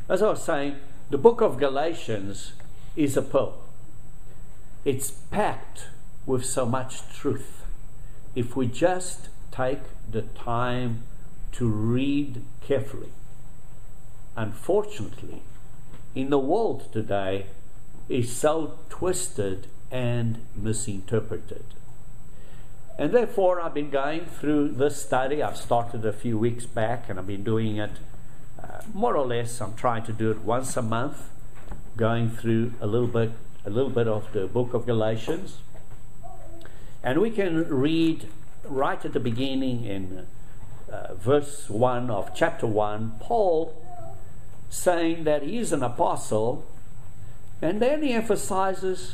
As I was saying, the book of Galatians is a pearl. It's packed with so much truth. If we just take the time to read carefully. Unfortunately, in the world today, is so twisted and misinterpreted. And therefore, I've been going through this study. I've started a few weeks back, and I've been doing it more or less. I'm trying to do it once a month, going through a little bit of the book of Galatians. And we can read right at the beginning in verse 1 of chapter 1, Paul saying that he's an apostle, and then he emphasizes,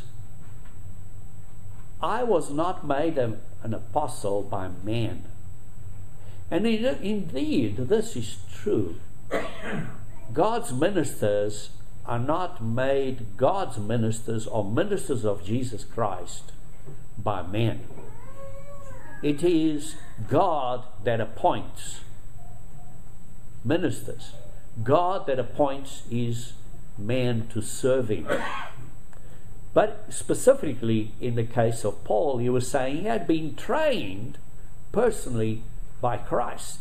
I was not made an apostle by man. And indeed, this is true. God's ministers are not made God's ministers or ministers of Jesus Christ by men. It is God that appoints ministers. God that appoints his men to serve him. But specifically in the case of Paul, he was saying he had been trained personally by Christ.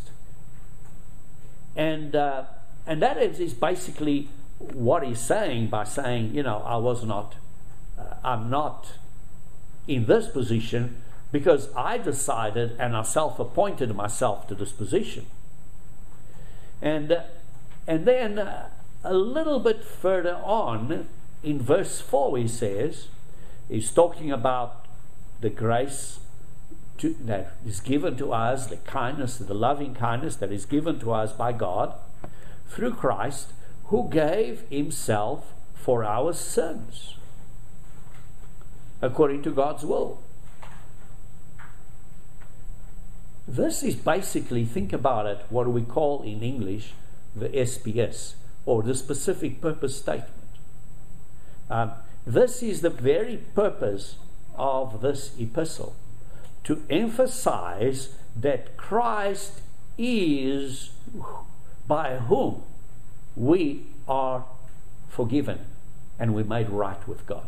And that is basically what he's saying by saying, I'm not in this position because I decided and I self-appointed myself to this position. And then a little bit further on, in verse 4, he says, he's talking about the grace that is given to us, the kindness, the loving kindness that is given to us by God through Christ, who gave himself for our sins, according to God's will. This is basically, think about it, what we call in English the SPS, or the specific purpose statement. This is the very purpose of this epistle, to emphasize that Christ is by whom we are forgiven and we're made right with God.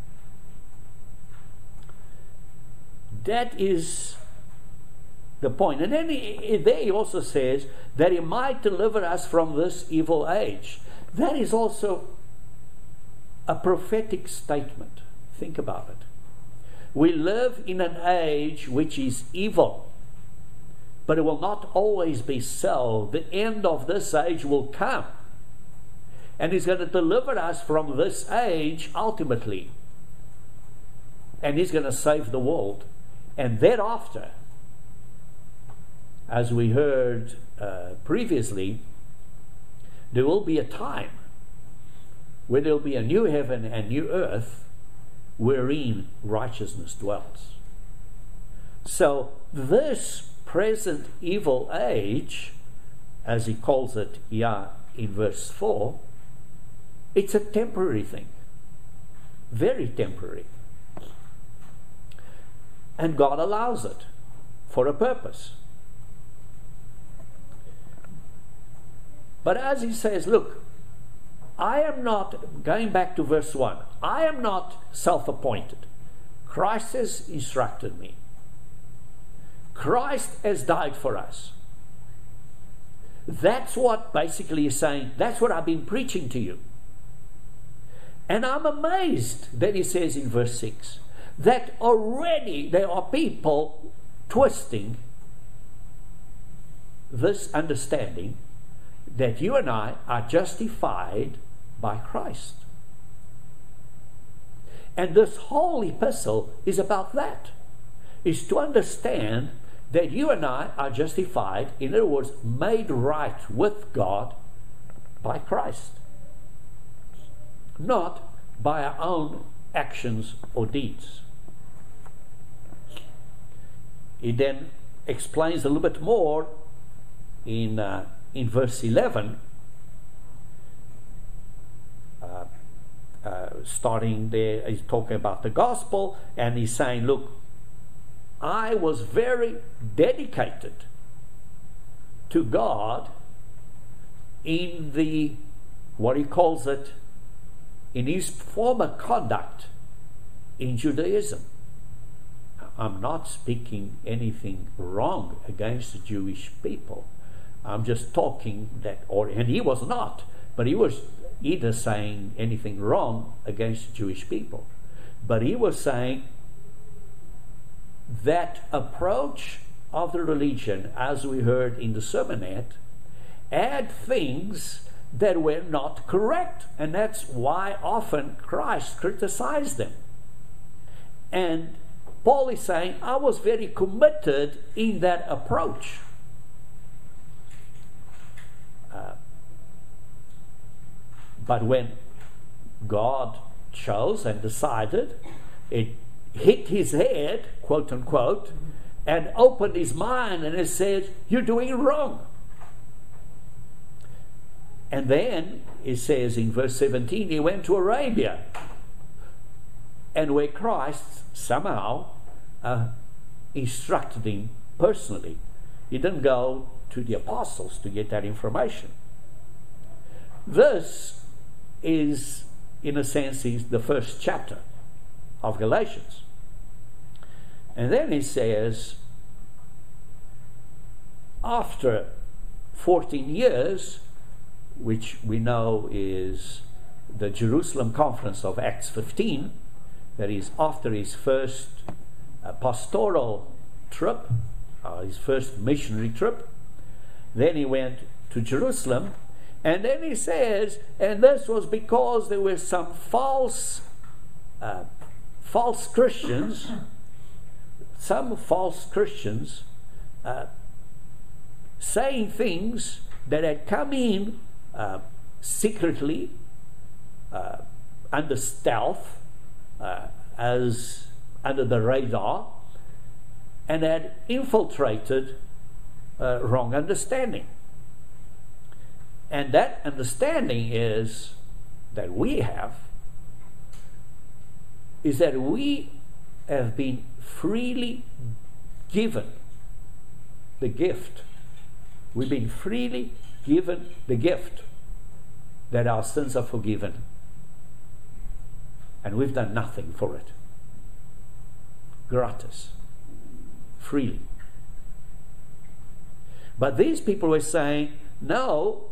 That is the point. And then there he also says that he might deliver us from this evil age. That is also a prophetic statement. Think about it. We live in an age which is evil, but it will not always be so. The end of this age will come, and he's going to deliver us from this age ultimately, and he's going to save the world. And thereafter, as we heard previously, there will be a time where there will be a new heaven and new earth wherein righteousness dwells. So this present evil age, as he calls it here in verse 4, it's a temporary thing, very temporary. And God allows it for a purpose. But as he says, look, I am not, going back to verse 1, I am not self-appointed. Christ has instructed me. Christ has died for us. That's what basically he's saying. That's what I've been preaching to you. And I'm amazed that he says in verse 6 that already there are people twisting this understanding that you and I are justified by Christ. And this whole epistle is about that. Is to understand that you and I are justified, in other words, made right with God by Christ. Not by our own actions or deeds. He then explains a little bit more in verse 11, starting there, he's talking about the gospel, and he's saying, look, I was very dedicated to God in the what he calls it in his former conduct in Judaism. I'm not speaking anything wrong against the Jewish people. I'm just talking that, and he was not, but he was either saying anything wrong against the Jewish people. But he was saying that approach of the religion, as we heard in the sermonette, had things that were not correct. And that's why often Christ criticized them. And Paul is saying, I was very committed in that approach. But when God chose and decided, it hit his head, quote unquote, and opened his mind, and it said, you're doing it wrong. And then it says in verse 17, he went to Arabia, and where Christ somehow instructed him personally. He didn't go to the apostles to get that information. This is, in a sense, is the first chapter of Galatians. And then he says, after 14 years, which we know is the Jerusalem conference of Acts 15, that is after his first pastoral trip, his first missionary trip, then he went to Jerusalem. And then he says, and this was because there were some false Christians, saying things that had come in secretly, under stealth, as under the radar, and had infiltrated wrong understanding. And that understanding is that we have been freely given the gift. We've been freely given the gift that our sins are forgiven. And we've done nothing for it. Gratis. Freely. But these people were saying, no,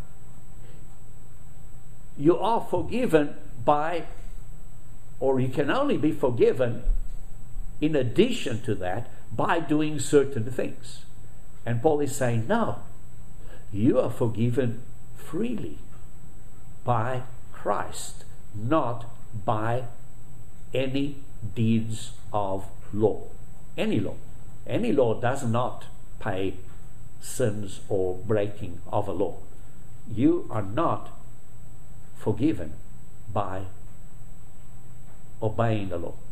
you are forgiven by, or you can only be forgiven in addition to that by doing certain things. And Paul is saying, no, you are forgiven freely by Christ, not by any deeds of law. Any law. Any law does not pay sins or breaking of a law. You are not forgiven by obeying the law.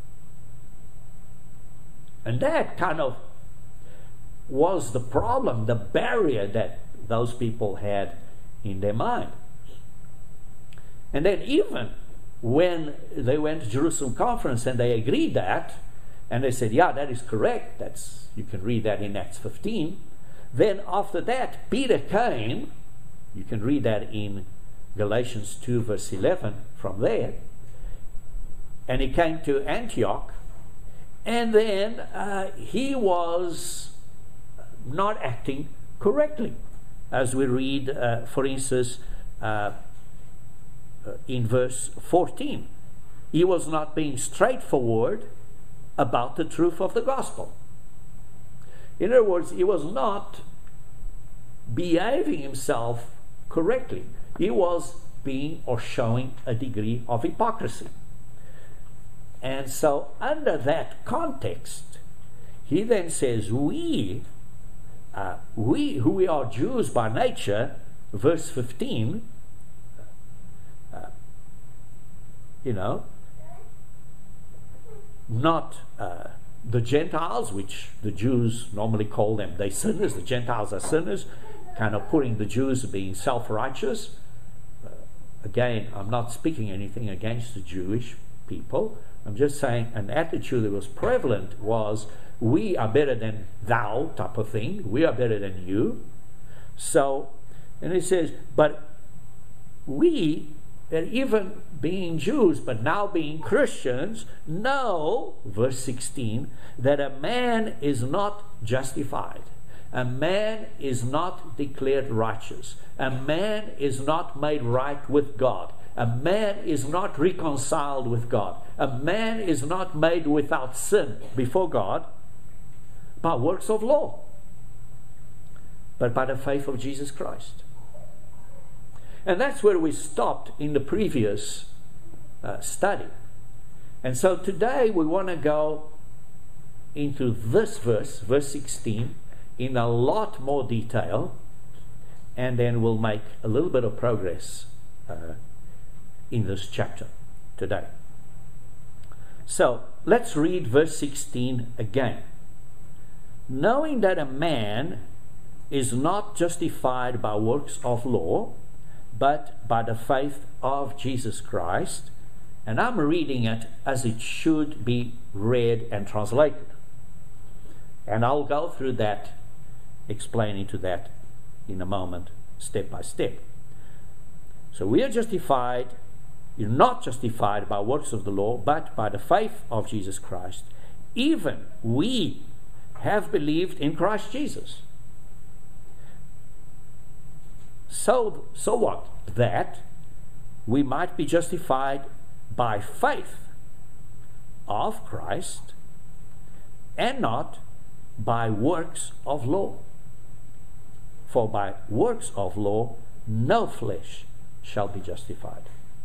And that kind of was the problem, the barrier that those people had in their mind. And then even when they went to Jerusalem conference and they agreed that, and they said, yeah, that is correct, you can read that in Acts 15. Then after that, Peter came. You can read that in Galatians 2 verse 11 from there. And he came to Antioch. And then he was not acting correctly. As we read, for instance, in verse 14. He was not being straightforward about the truth of the gospel. In other words, he was not behaving himself correctly. He was being or showing a degree of hypocrisy. And so under that context, he then says, we who are Jews by nature, verse 15, not the Gentiles, which the Jews normally call them, they sinners, the Gentiles are sinners, kind of putting the Jews being self-righteous. Again, I'm not speaking anything against the Jewish people. I'm just saying an attitude that was prevalent was, we are better than thou type of thing. We are better than you. So, and he says, but we, that even being Jews but now being Christians, know, verse 16, that a man is not justified. A man is not declared righteous. A man is not made right with God. A man is not reconciled with God. A man is not made without sin before God by works of law, but by the faith of Jesus Christ. And that's where we stopped in the previous study. And so today we want to go into this verse, verse 16, in a lot more detail, and then we'll make a little bit of progress in this chapter today. So let's read verse 16 again. Knowing that a man is not justified by works of law, but by the faith of Jesus Christ. And I'm reading it as it should be read and translated. And I'll go through that, explaining to that in a moment, step by step. So we are justified, you're not justified by works of the law, but by the faith of Jesus Christ. Even we have believed in Christ Jesus. So what? That we might be justified by faith of Christ and not by works of law. For by works of law no flesh shall be justified.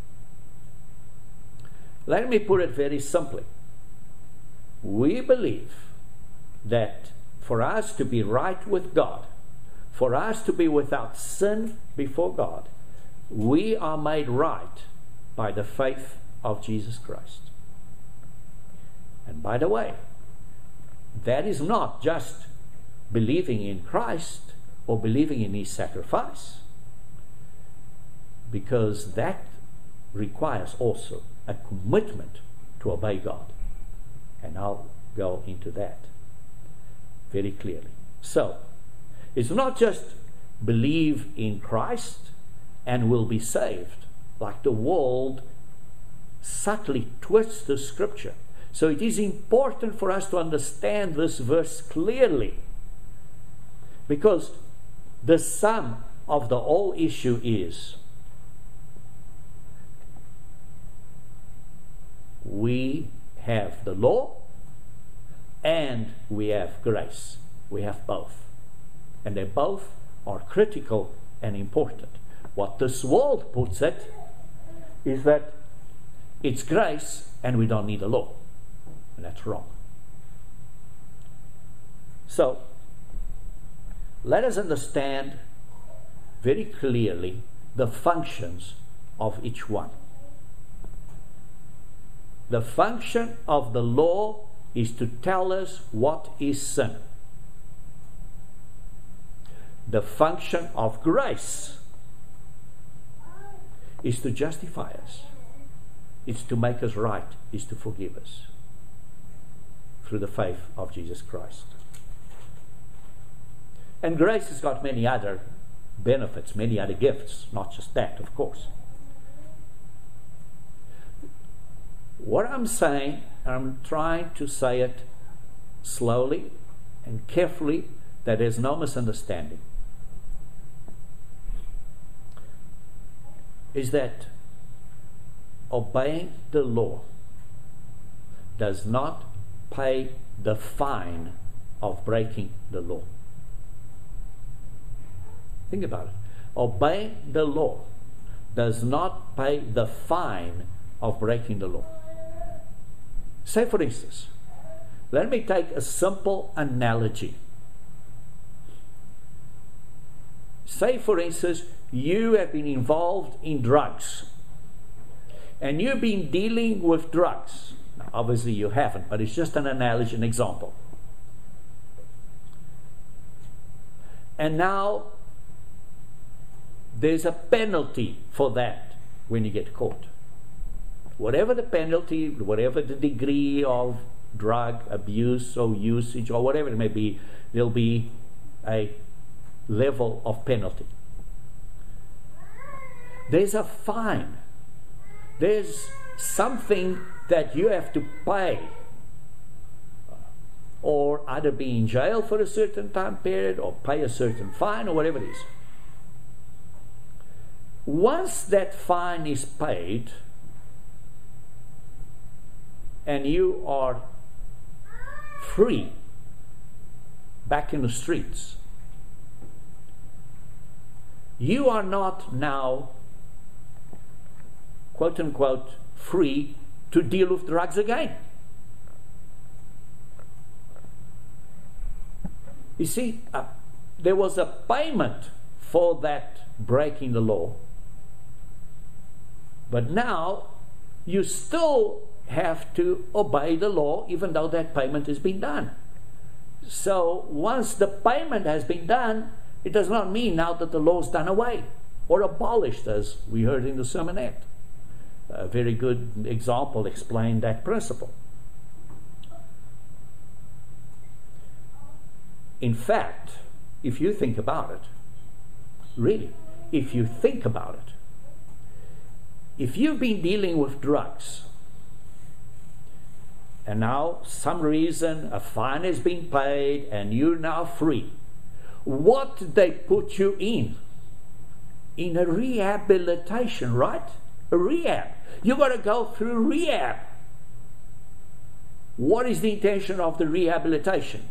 Let me put it very simply. We believe that for us to be right with God, for us to be without sin before God, we are made right by the faith of Jesus Christ. And by the way, that is not just believing in Christ or believing in His sacrifice, because that requires also a commitment to obey God. And I'll go into that very clearly. So, it's not just believe in Christ and will be saved, like the world subtly twists the scripture. So it is important for us to understand this verse clearly, because the sum of the whole issue is we have the law and we have grace. We have both. And they both are critical and important. What this world puts it is that it's grace and we don't need a law. And that's wrong. So, let us understand very clearly the functions of each one. The function of the law is to tell us what is sin. The function of grace is to justify us. It's to make us right. It's to forgive us through the faith of Jesus Christ. And grace has got many other benefits, many other gifts, not just that, of course. What I'm saying, I'm trying to say it slowly and carefully, that there's no misunderstanding, is that obeying the law does not pay the fine of breaking the law. Think about it. Obeying the law does not pay the fine of breaking the law. Say, for instance, let me take a simple analogy. Say, for instance, you have been involved in drugs and you've been dealing with drugs. Now, obviously you haven't, but it's just an analogy, an example. And now there's a penalty for that when you get caught. Whatever the penalty, whatever the degree of drug abuse or usage or whatever it may be, there'll be a level of penalty. there's a fine. There's something that you have to pay, or either be in jail for a certain time period, or pay a certain fine, or whatever it is. Once that fine is paid, and you are free back in the streets, you are not now, quote unquote, free to deal with drugs again. You see, there was a payment for that breaking the law, but now you still have to obey the law even though that payment has been done. So once the payment has been done, it does not mean now that the law is done away or abolished, as we heard in the sermonette. A very good example explained that principle. In fact, if you think about it, really, if you think about it, if you've been dealing with drugs, and now some reason a fine has been paid and you're now free, what did they put you in? In a rehabilitation, right? A rehab. You got to go through rehab. What is the intention of the rehabilitation?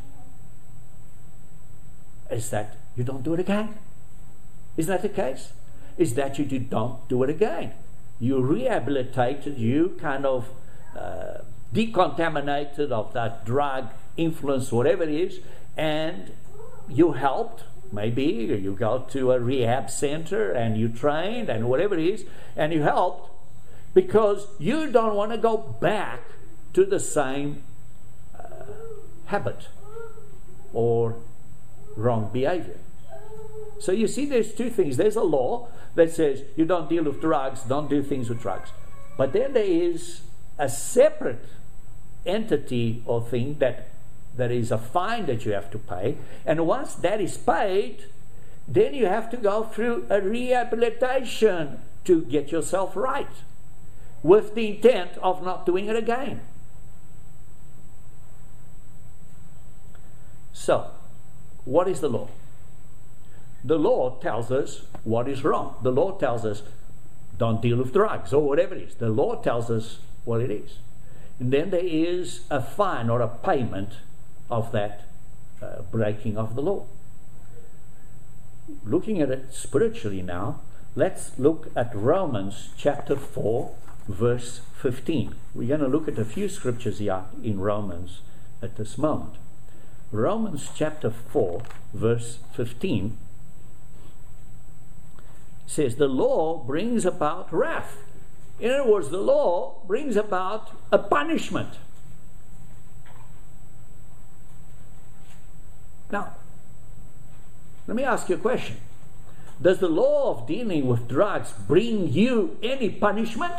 Is that you don't do it again. Isn't that the case? Is that you don't do it again. You rehabilitated, you kind of decontaminated of that drug influence, whatever it is, and you helped. Maybe you go to a rehab center and you trained and whatever it is, and you helped because you don't want to go back to the same habit or wrong behavior. So you see, there's two things. There's a law that says you don't deal with drugs, don't do things with drugs. But then there is a separate entity or thing that is a fine that you have to pay. And once that is paid, then you have to go through a rehabilitation to get yourself right, with the intent of not doing it again. So, what is the law? The law tells us what is wrong. The law tells us don't deal with drugs or whatever it is. The law tells us what it is. And then there is a fine or a payment of that breaking of the law. Looking at it spiritually now, let's look at Romans chapter 4, verse 15. We're going to look at a few scriptures here in Romans at this moment. Romans chapter 4, verse 15 says, the law brings about wrath. In other words, the law brings about a punishment. Now, let me ask you a question. Does the law of dealing with drugs bring you any punishment?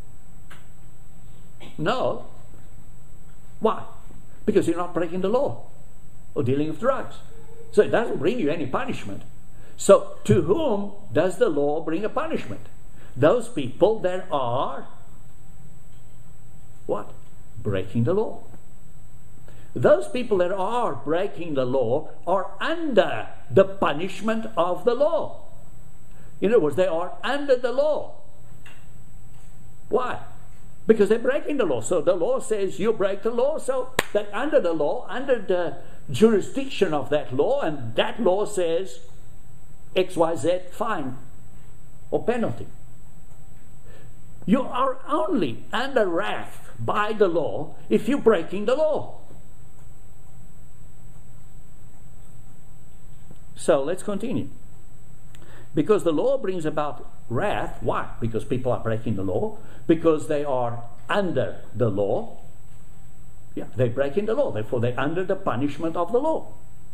No. Why? Because you're not breaking the law or dealing with drugs. So it doesn't bring you any punishment. So to whom does the law bring a punishment? Those people that are what? Breaking the law. Those people that are breaking the law are under the punishment of the law. In other words, they are under the law. Why? Because they're breaking the law. So the law says you break the law, so that under the law, under the jurisdiction of that law, and that law says XYZ fine or penalty. You are only under wrath by the law if you're breaking the law. So let's continue. Because the law brings about wrath. Why? Because people are breaking the law. Because they are under the law. Yeah, they're breaking the law. Therefore, they're under the punishment of the law.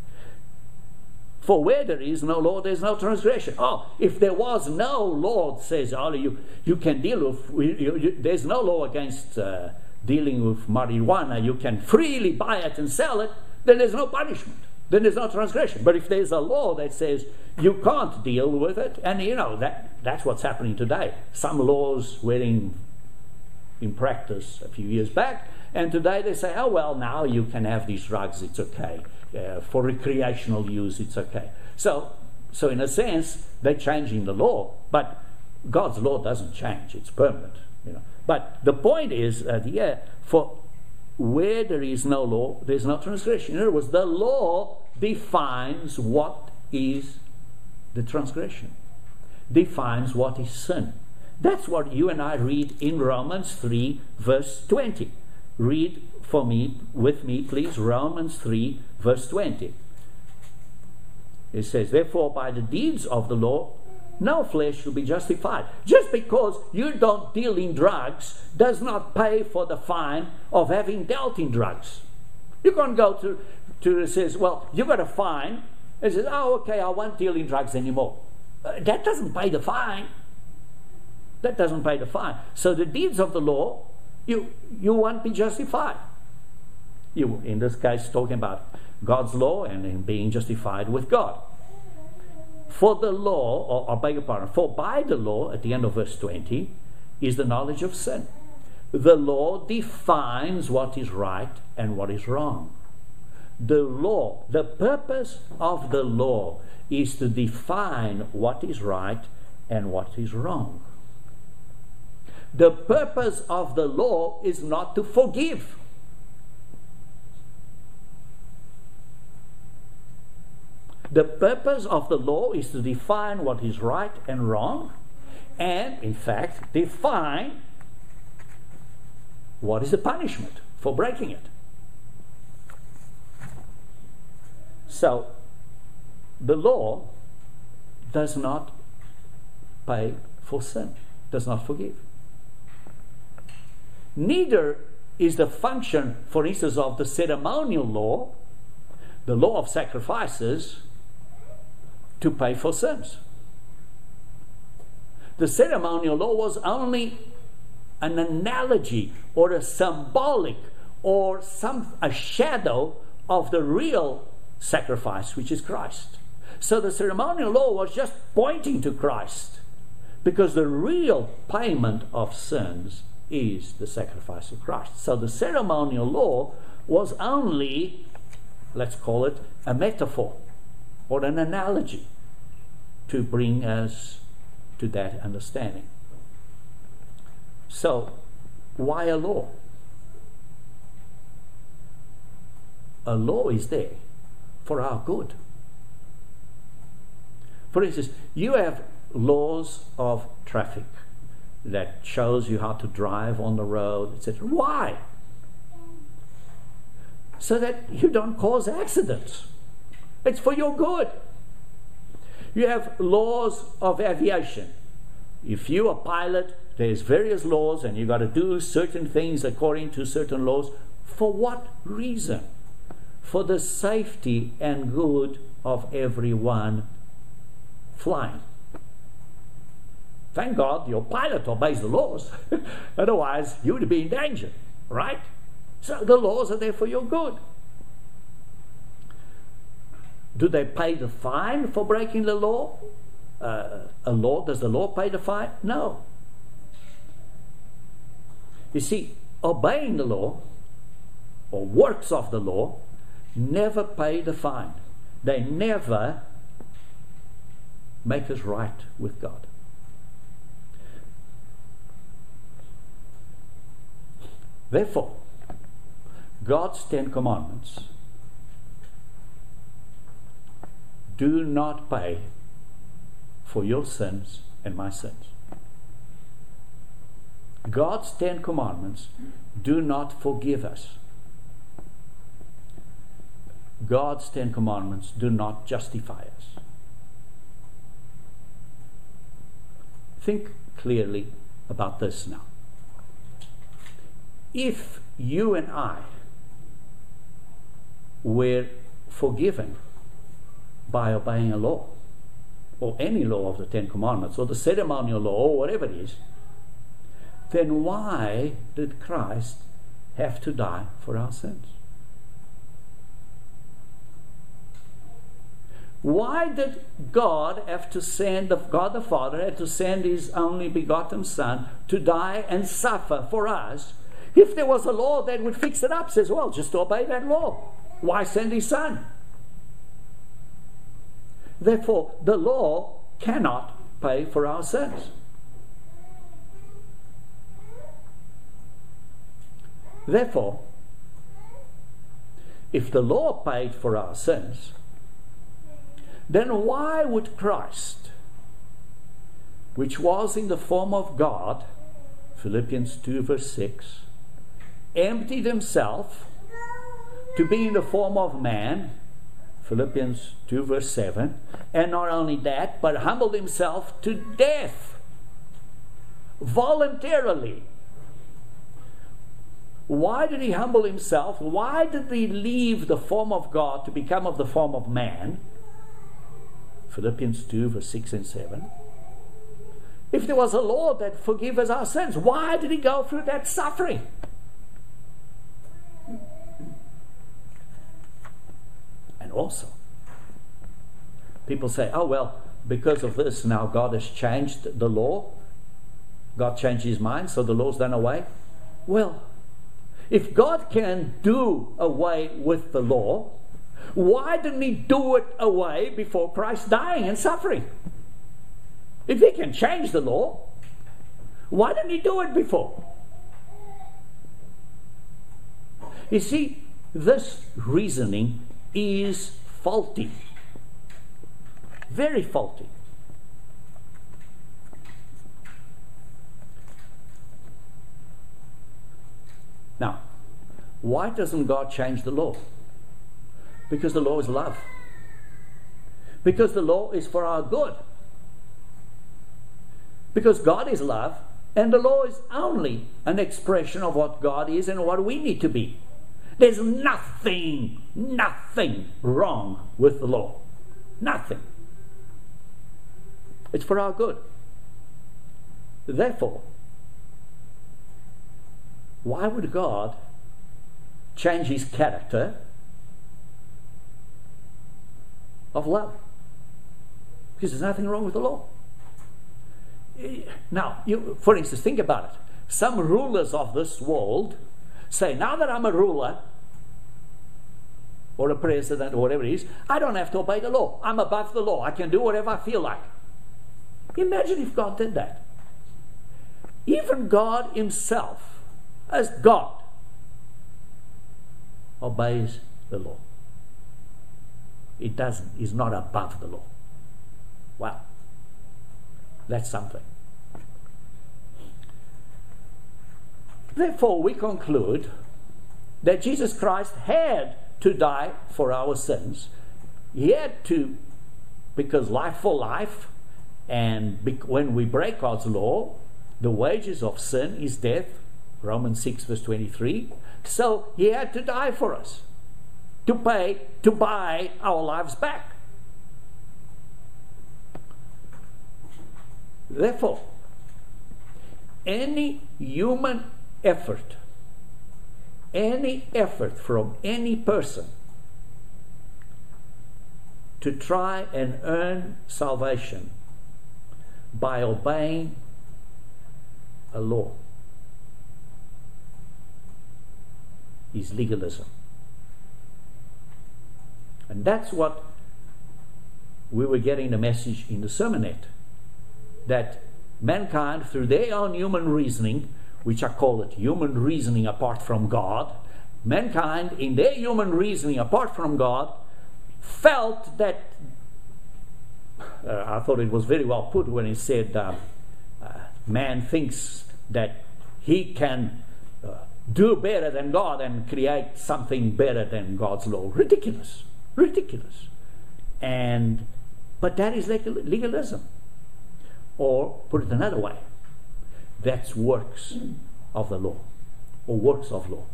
For where there is no law, there's no transgression. Oh, if there was no law, says you can deal with, there's no law against dealing with marijuana, you can freely buy it and sell it, then there's no punishment. then there's no transgression. But if there's a law that says you can't deal with it, and that's what's happening today. Some laws were in practice a few years back, and today they say, oh well, now you can have these drugs, it's okay. For recreational use, it's okay. So in a sense, they're changing the law, but God's law doesn't change, it's permanent. But the point is, for where there is no law, there's no transgression. In other words, the law defines what is the transgression, defines what is sin. That's what you and I read in Romans 3, verse 20. Read with me, please, Romans 3, verse 20. It says, therefore, by the deeds of the law, no flesh will be justified. Just because you don't deal in drugs does not pay for the fine of having dealt in drugs. You can't go to it says, well, you got a fine. It says, oh, okay, I won't deal in drugs anymore. That doesn't pay the fine. That doesn't pay the fine. So the deeds of the law, you won't be justified. You, in this case, talking about God's law and being justified with God. For the law, or beg your pardon, for by the law, at the end of verse 20, is the knowledge of sin. The law defines what is right and what is wrong. The law, the purpose of the law is to define what is right and what is wrong. The purpose of the law is not to forgive. The purpose of the law is to define what is right and wrong, and in fact define what is the punishment for breaking it. So the law does not pay for sin, does not forgive. Neither is the function, for instance, of the ceremonial law, the law of sacrifices, to pay for sins. The ceremonial law was only an analogy or a symbolic or a shadow of the real sacrifice, which is Christ. So the ceremonial law was just pointing to Christ, because the real payment of sins is the sacrifice of Christ. So the ceremonial law was only, let's call it, a metaphor or an analogy to bring us to that understanding. So, why a law? A law is there for our good. For instance, you have laws of traffic that shows you how to drive on the road, etc. Why? So that you don't cause accidents. It's for your good. You have laws of aviation. If you're a pilot, there's various laws and you've got to do certain things according to certain laws. For what reason? For the safety and good of everyone flying. Thank God your pilot obeys the laws. Otherwise, you would be in danger, right? So the laws are there for your good. Do they pay the fine for breaking the law? Does the law pay the fine? No. You see, obeying the law or works of the law never pay the fine. They never make us right with God. Therefore, God's 10 Commandments do not pay for your sins and my sins. God's 10 Commandments do not forgive us. God's 10 Commandments do not justify us. Think clearly about this now. If you and I were forgiven by obeying a law, or any law of the 10 Commandments, or the ceremonial law, or whatever it is, then why did Christ have to die for our sins? Why did God have to send, God the Father had to send His only begotten Son to die and suffer for us? If there was a law that would fix it up, says, well, just obey that law. Why send His Son? Therefore, the law cannot pay for our sins. Therefore, if the law paid for our sins, then why would Christ, which was in the form of God, Philippians 2 verse 6, emptied Himself to be in the form of man, Philippians 2 verse 7, and not only that, but humbled Himself to death voluntarily? Why did He humble Himself? Why did He leave the form of God to become of the form of man? Philippians 2 verse 6 and 7. If there was a law that forgives us our sins, why did He go through that suffering? And also, people say, oh well, because of this now God has changed the law. God changed His mind, so the law's done away. Well, if God can do away with the law, why didn't He do it away before Christ dying and suffering? If He can change the law, why didn't He do it before? You see, this reasoning is faulty. Very faulty. Now, why doesn't God change the law? Because the law is love. Because the law is for our good. Because God is love, and the law is only an expression of what God is and what we need to be. There's nothing wrong with the law. Nothing. It's for our good. Therefore, why would God change His character of love? Because there's nothing wrong with the law. Now, for instance, think about it. Some rulers of this world say, now that I'm a ruler, or a president, or whatever it is, I don't have to obey the law. I'm above the law. I can do whatever I feel like. Imagine if God did that. Even God Himself, as God, obeys the law. It doesn't. He's not above the law. Wow. That's something. Therefore, we conclude that Jesus Christ had to die for our sins. He had to, because life for life, and when we break God's law, the wages of sin is death, Romans 6 verse 23. So He had to die for us, to buy our lives back. Therefore, any human effort, from any person to try and earn salvation by obeying a law is legalism. And that's what we were getting the message in the sermonette, that mankind, through their own human reasoning, which I call it human reasoning apart from God, mankind in their human reasoning apart from God felt that, I thought it was very well put when he said, man thinks that he can do better than God and create something better than God's law. Ridiculous. But that is legalism. Or, put it another way, that's works of the law, or works of law.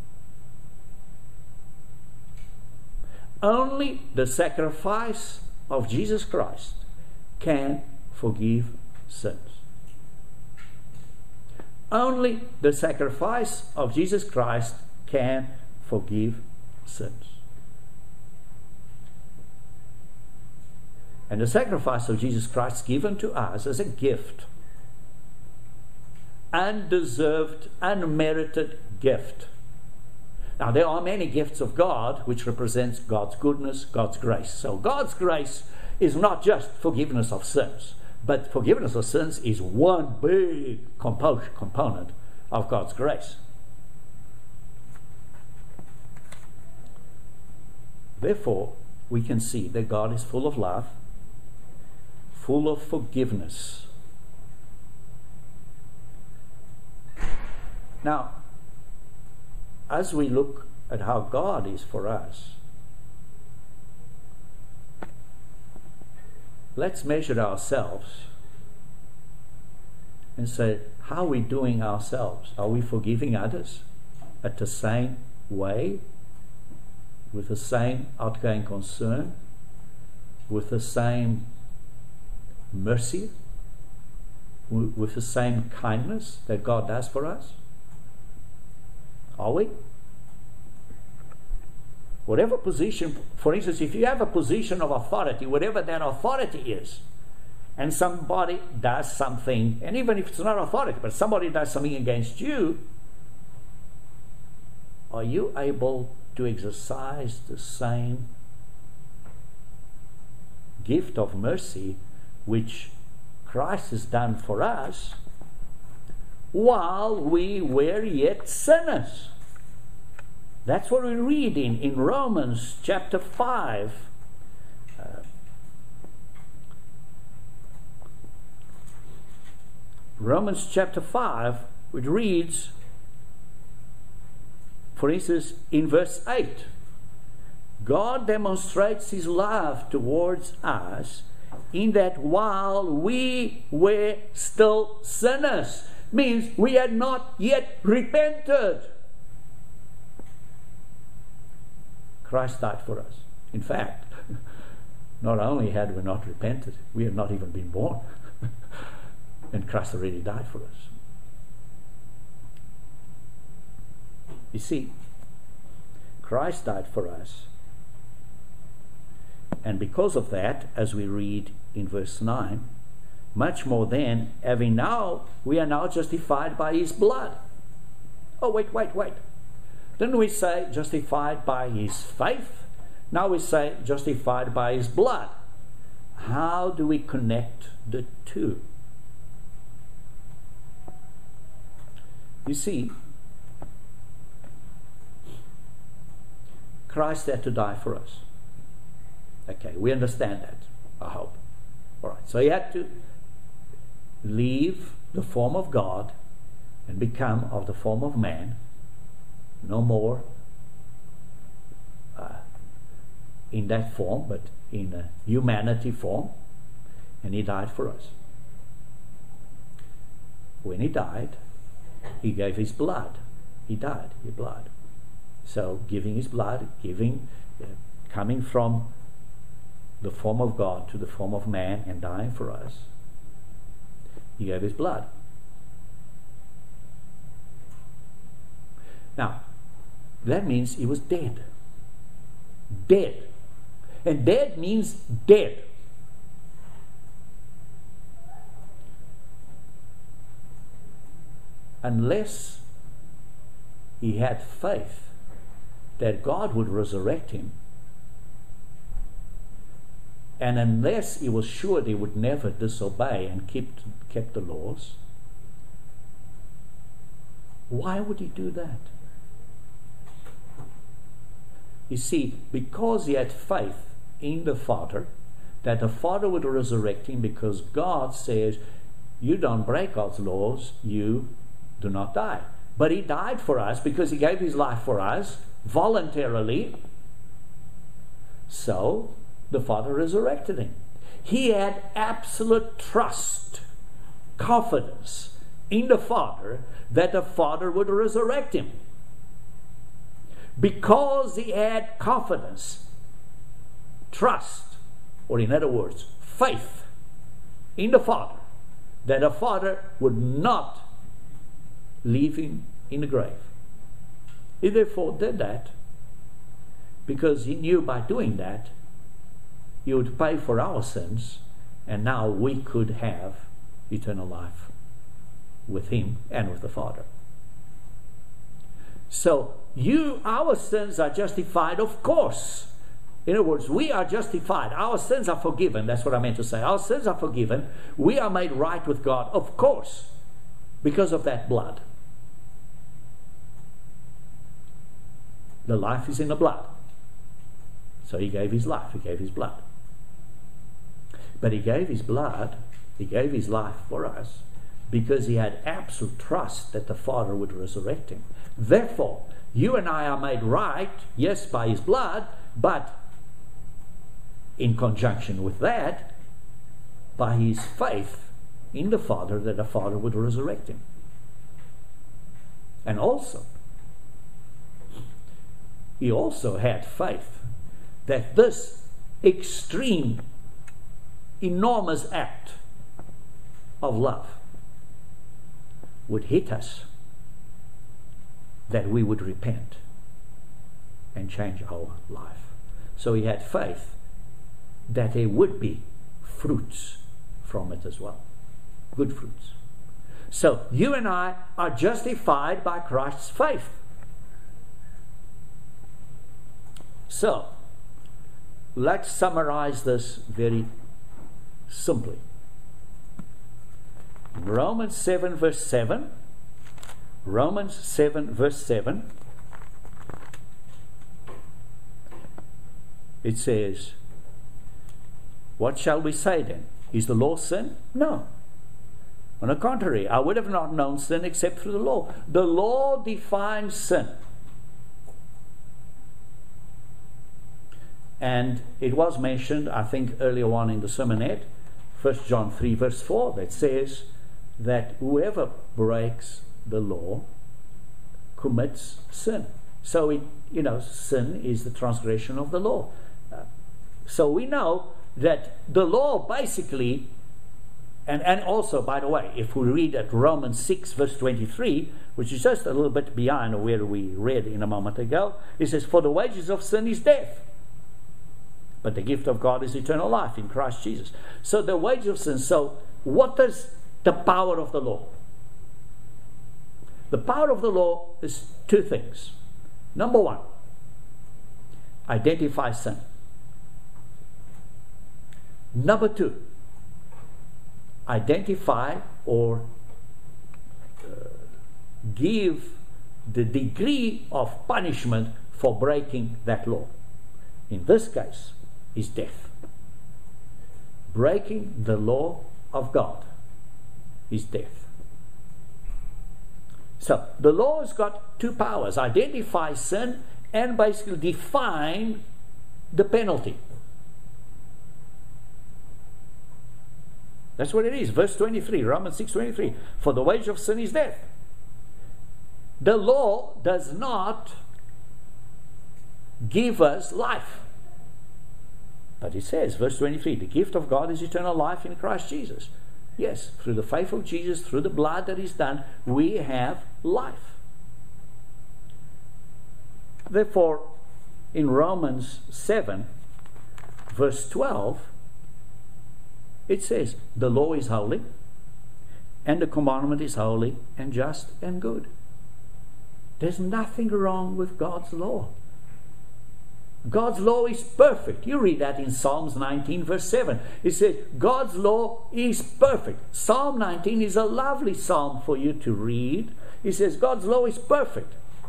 Only the sacrifice of Jesus Christ can forgive sins. Only the sacrifice of Jesus Christ can forgive sins. And the sacrifice of Jesus Christ given to us as a gift, undeserved, unmerited gift. Now, there are many gifts of God which represents God's goodness, God's grace. So God's grace is not just forgiveness of sins, but forgiveness of sins is one big component of God's grace. Therefore, we can see that God is full of love, full of forgiveness. Now, as we look at how God is for us, let's measure ourselves and say, how are we doing ourselves? Are we forgiving others at the same way, with the same outgoing concern, with the same mercy, with the same kindness that God does for us? Are we? Whatever position, for instance, if you have a position of authority, whatever that authority is, and somebody does something, and even if it's not authority, but somebody does something against you, are you able to exercise the same gift of mercy which Christ has done for us while we were yet sinners? That's what we read in Romans chapter 5. Romans chapter 5, which reads, for instance, in verse 8, God demonstrates His love towards us in that while we were still sinners, means we had not yet repented, Christ died for us. In fact, not only had we not repented, we had not even been born. And Christ already died for us. You see, Christ died for us. And because of that, as we read in verse 9, much more then, we are now justified by His blood. Oh, wait. Didn't we say justified by His faith? Now we say justified by His blood. How do we connect the two? You see, Christ had to die for us. Okay, we understand that, I hope. All right, so He had to leave the form of God and become of the form of man. No more in that form, but in a humanity form. And He died for us. When He died, He gave His blood. He died, His blood. So giving His blood, coming from the form of God to the form of man and dying for us, He gave His blood. Now, that means He was dead. Dead. And dead means dead. Unless He had faith that God would resurrect Him, and unless He was sure that He would never disobey and kept the laws, why would He do that? You see, because He had faith in the Father, that the Father would resurrect Him, because God says, you don't break God's laws, you do not die. But He died for us because He gave His life for us voluntarily. So the Father resurrected Him. He had absolute trust, confidence in the Father that the Father would resurrect Him. Because He had confidence, trust, or in other words, faith in the Father, that the Father would not leave Him in the grave. He therefore did that because He knew by doing that He would pay for our sins, and now we could have eternal life with Him and with the Father. So our sins are justified, of course. In other words, we are justified. Our sins are forgiven. That's what I meant to say. Our sins are forgiven. We are made right with God, of course, because of that blood. The life is in the blood. So He gave His life. He gave His blood. But He gave His blood, He gave His life for us because He had absolute trust that the Father would resurrect Him. Therefore, you and I are made right, yes, by His blood, but in conjunction with that, by His faith in the Father, that the Father would resurrect Him. And also, He also had faith that this extreme, enormous act of love would hit us, that we would repent and change our life. So He had faith that there would be fruits from it as well. Good fruits. So you and I are justified by Christ's faith. So let's summarize this very simply. Romans 7 verse 7. Romans 7 verse 7. It says, what shall we say then? Is the law sin? No. On the contrary, I would have not known sin except through the law. The law defines sin. And it was mentioned, I think, earlier on in the sermonette, 1 John 3 verse 4, that says that whoever breaks the law commits sin. So, sin is the transgression of the law. So we know that the law basically, and also, by the way, if we read at Romans 6 verse 23, which is just a little bit behind where we read in a moment ago, it says, for the wages of sin is death, but the gift of God is eternal life in Christ Jesus. So the wages of sin. So what is the power of the law? The power of the law is two things. Number one, identify sin. Number two, identify or give the degree of punishment for breaking that law. In this case, is death. Breaking the law of God is death. So the law has got two powers: identify sin and basically define the penalty. That's what it is. Verse 23, Romans 6:23. For the wage of sin is death. The law does not give us life. But it says, verse 23, the gift of God is eternal life in Christ Jesus. Yes, through the faith of Jesus, through the blood that is done, we have life. Therefore, in Romans 7, verse 12, it says, the law is holy, and the commandment is holy and just and good. There's nothing wrong with God's law. God's law is perfect. You read that in Psalms 19 verse 7. It says, God's law is perfect. Psalm 19 is a lovely psalm for you to read. It says, God's law is perfect.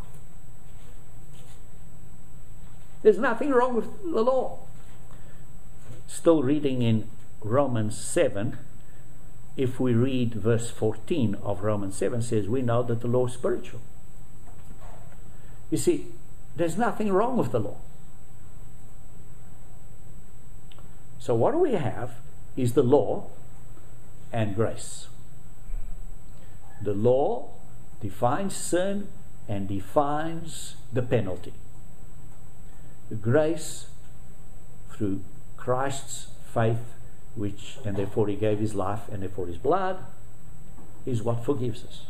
There's nothing wrong with the law. Still reading in Romans 7, if we read verse 14 of Romans 7, says, we know that the law is spiritual. You see, there's nothing wrong with the law. So what we have is the law and grace. The law defines sin and defines the penalty. The grace, through Christ's faith, and therefore He gave His life and therefore His blood, is what forgives us.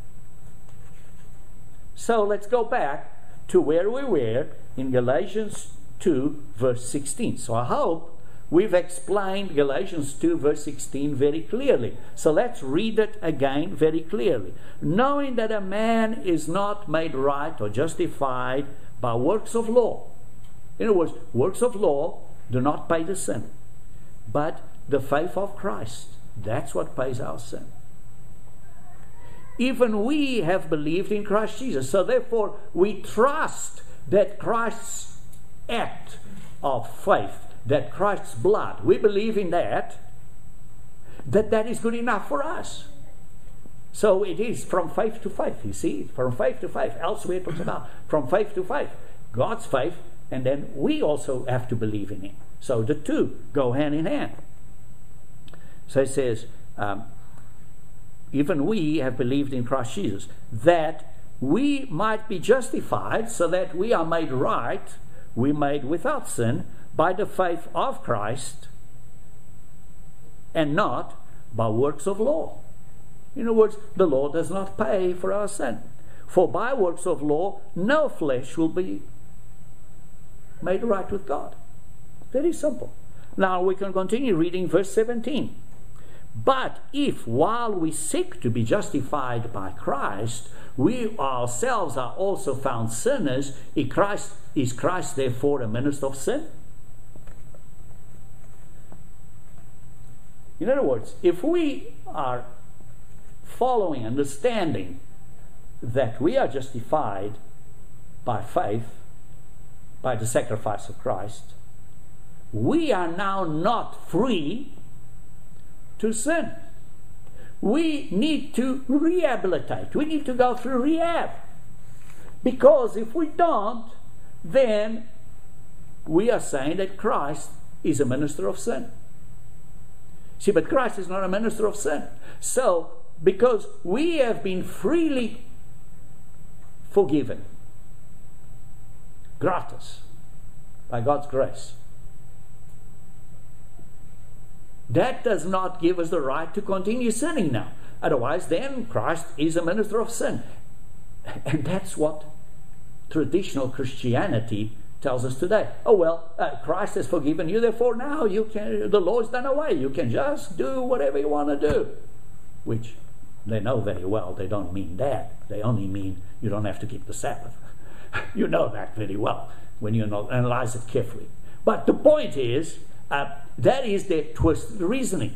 So let's go back to where we were in Galatians 2 verse 16. So I hope We've explained Galatians 2 verse 16 very clearly. So let's read it again very clearly. Knowing that a man is not made right or justified by works of law. In other words, works of law do not pay the sin, but the faith of Christ. That's what pays our sin. Even we have believed in Christ Jesus. So therefore, we trust that Christ's act of faith, that Christ's blood, we believe in that is good enough for us. So it is from faith to faith, you see, from faith to faith. Elsewhere it talks about from faith to faith, God's faith, and then we also have to believe in Him. So the two go hand in hand. So it says, even we have believed in Christ Jesus, that we might be justified, so that we are made right, we made without sin, by the faith of Christ, and not by works of law. In other words, the law does not pay for our sin. For by works of law, no flesh will be made right with God. Very simple. Now we can continue reading verse 17. But if, while we seek to be justified by Christ, we ourselves are also found sinners, is Christ therefore a minister of sin? In other words, if we are following, understanding that we are justified by faith, by the sacrifice of Christ, we are now not free to sin. We need to rehabilitate. We need to go through rehab. Because if we don't, then we are saying that Christ is a minister of sin. See, but Christ is not a minister of sin. So, because we have been freely forgiven, gratis, by God's grace, that does not give us the right to continue sinning now. Otherwise, then Christ is a minister of sin. And that's what traditional Christianity tells us today. Oh, well, Christ has forgiven you, therefore now the law is done away. You can just do whatever you want to do. Which they know very well. They don't mean that. They only mean you don't have to keep the Sabbath. You know that very well when you analyze it carefully. But the point is, that is their twisted reasoning.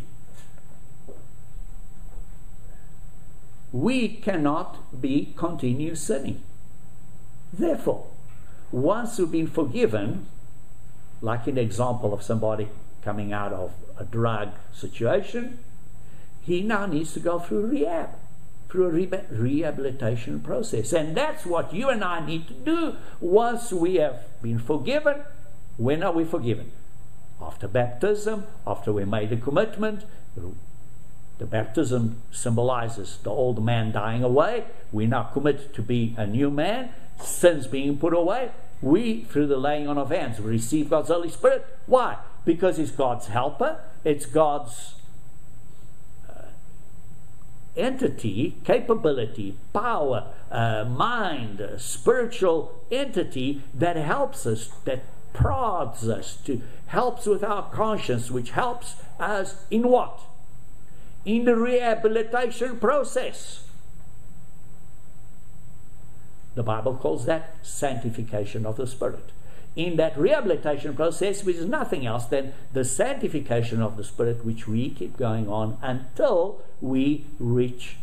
We cannot continue sinning. Therefore, once we've been forgiven, like in the example of somebody coming out of a drug situation, he now needs to go through rehab, through a rehabilitation process. And that's what you and I need to do once we have been forgiven. When are we forgiven? After baptism, after we made a commitment. The baptism symbolizes the old man dying away. We now commit to be a new man. Sins being put away. We, through the laying on of hands, receive God's Holy Spirit. Why? Because He's God's helper. It's God's entity, capability, power, mind, spiritual entity that helps us, that prods us, helps with our conscience, which helps us in what? In the rehabilitation process. The Bible calls that sanctification of the Spirit. In that rehabilitation process, which is nothing else than the sanctification of the Spirit, which we keep going on until we reach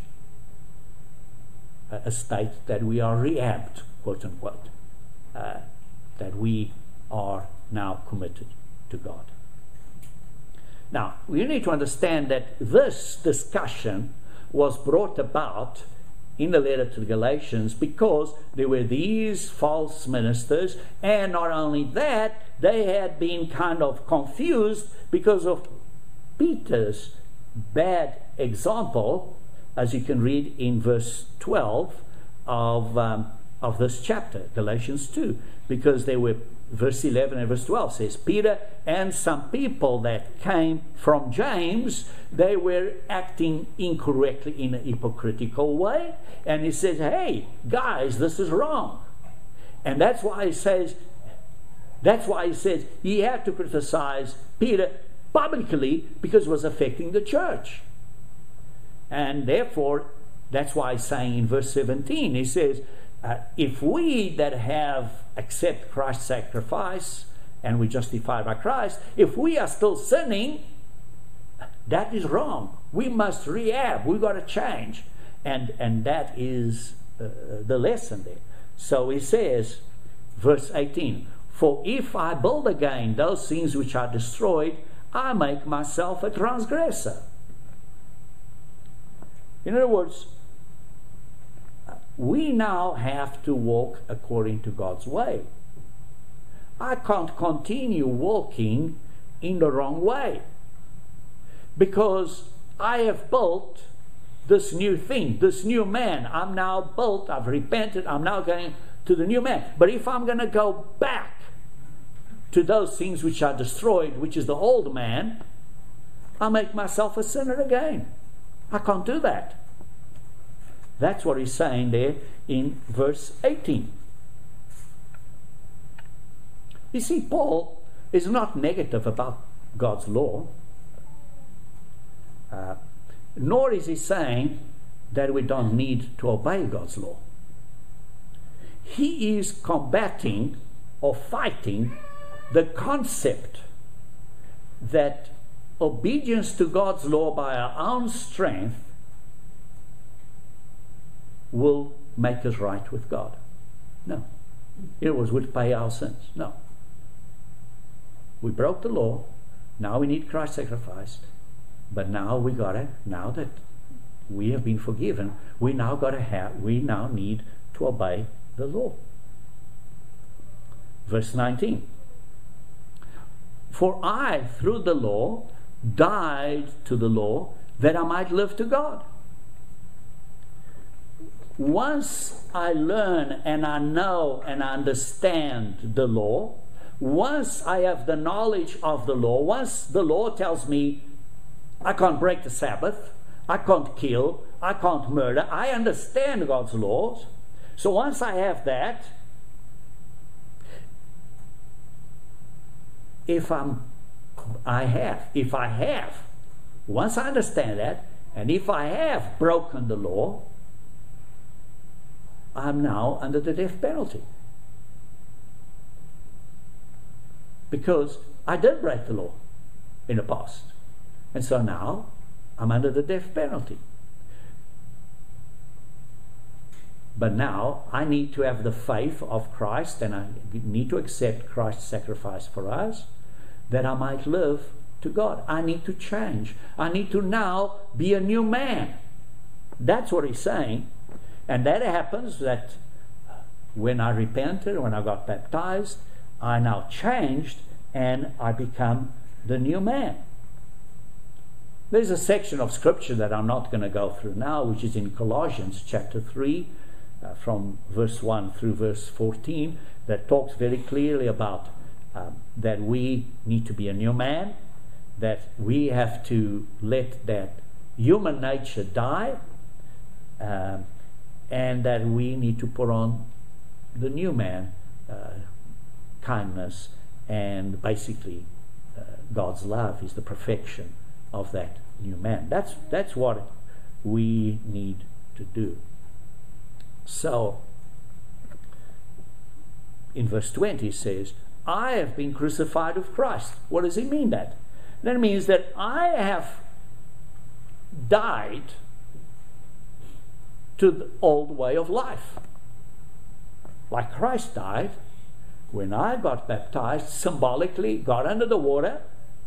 a state that we are rehabbed, quote unquote, that we are now committed to God. Now, you need to understand that this discussion was brought about in the letter to the Galatians because there were these false ministers, and not only that, they had been kind of confused because of Peter's bad example, as you can read in verse 12 of this chapter, Galatians 2, because they were, verse 11 and verse 12 says, Peter and some people that came from James, they were acting incorrectly in a hypocritical way. And he says, hey, guys, this is wrong. And that's why he says, you have to criticize Peter publicly because it was affecting the church. And therefore, that's why he's saying in verse 17, he says, if we that have accept Christ's sacrifice and we justify by Christ, if we are still sinning, that is wrong. We must rehab. We've got to change. And that is the lesson there. So he says, verse 18, for if I build again those things which are destroyed, I make myself a transgressor. In other words, we now have to walk according to God's way. I can't continue walking in the wrong way because I have built this new thing, this new man. I'm now built, I've repented, I'm now going to the new man. But if I'm going to go back to those things which are destroyed, which is the old man, I make myself a sinner again. I can't do that. That's what he's saying there in verse 18. You see, Paul is not negative about God's law, nor is he saying that we don't need to obey God's law. He is combating or fighting the concept that obedience to God's law by our own strength will make us right with God. No. It would pay our sins. No. We broke the law. Now we need Christ sacrificed. But now now that we have been forgiven, we now need to obey the law. Verse 19. For I, through the law, died to the law that I might live to God. Once I learn and I know and I understand the law, once I have the knowledge of the law, once the law tells me I can't break the Sabbath, I can't kill, I can't murder, I understand God's laws. So once I have that, once I understand that, and if I have broken the law, I'm now under the death penalty. Because I did break the law in the past. And so now I'm under the death penalty. But now I need to have the faith of Christ, and I need to accept Christ's sacrifice for us, that I might live to God. I need to change. I need to now be a new man. That's what he's saying. And that happens that when I repented, when I got baptized, I now changed and I become the new man. There's a section of scripture that I'm not going to go through now, which is in Colossians chapter 3, from verse 1 through verse 14, that talks very clearly about that we need to be a new man, that we have to let that human nature die, and that we need to put on the new man, kindness, and basically God's love is the perfection of that new man. That's what we need to do. So in verse 20 it says, I have been crucified with Christ. What does he mean that? That means that I have died to the old way of life. Like Christ died, when I got baptized, symbolically got under the water,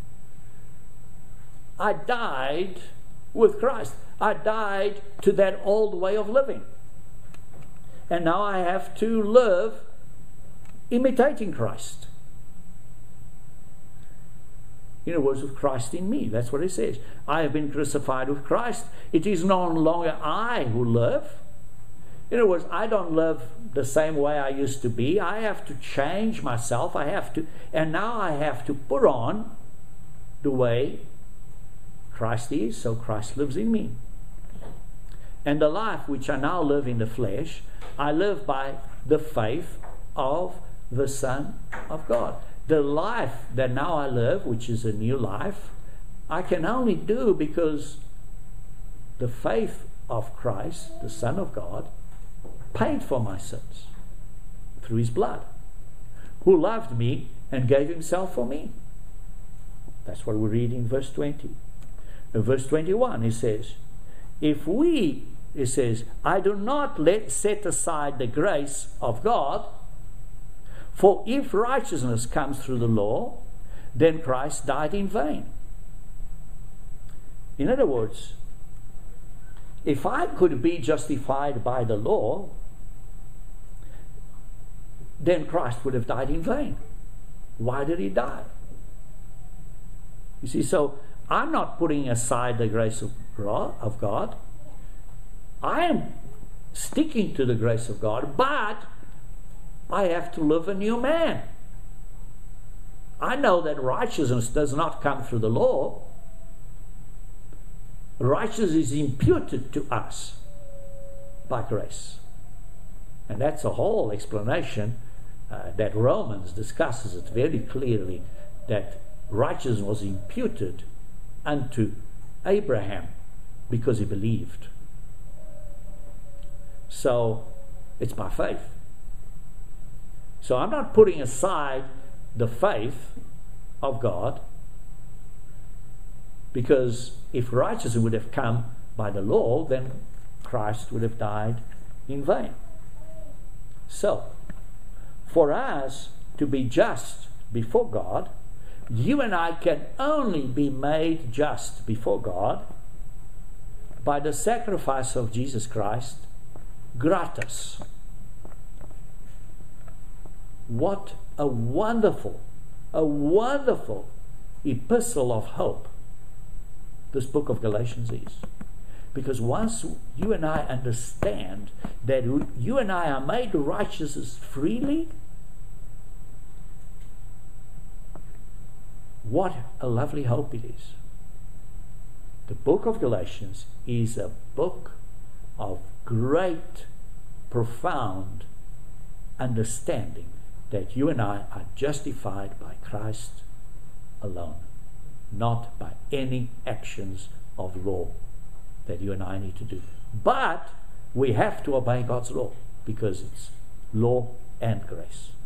I died with Christ. I died to that old way of living. And now I have to live imitating Christ. In other words, with Christ in me. That's what it says. I have been crucified with Christ. It is no longer I who live. In other words, I don't live the same way I used to be. I have to change myself. And now I have to put on the way Christ is, so Christ lives in me. And the life which I now live in the flesh, I live by the faith of the Son of God. the life that now I live, which is a new life, I can only do because the faith of Christ, the Son of God, paid for my sins through his blood, who loved me and gave himself for me. That's what we read in verse 20. In verse 21 it says, I do not set aside the grace of God, for if righteousness comes through the law, then Christ died in vain. In other words, if I could be justified by the law, then Christ would have died in vain. Why did he die? You see, so I'm not putting aside the grace of God. I am sticking to the grace of God, but I have to live a new man. I know that righteousness does not come through the law. Righteousness is imputed to us by grace. And that's a whole explanation that Romans discusses it very clearly, that righteousness was imputed unto Abraham because he believed. So it's by faith. So I'm not putting aside the faith of God, because if righteousness would have come by the law, then Christ would have died in vain. So, for us to be just before God, you and I can only be made just before God by the sacrifice of Jesus Christ, gratis. What a wonderful epistle of hope this book of Galatians is. Because once you and I understand that you and I are made righteous freely, what a lovely hope it is. The book of Galatians is a book of great, profound understanding that you and I are justified by Christ alone, not by any actions of law that you and I need to do. But we have to obey God's law, because it's law and grace.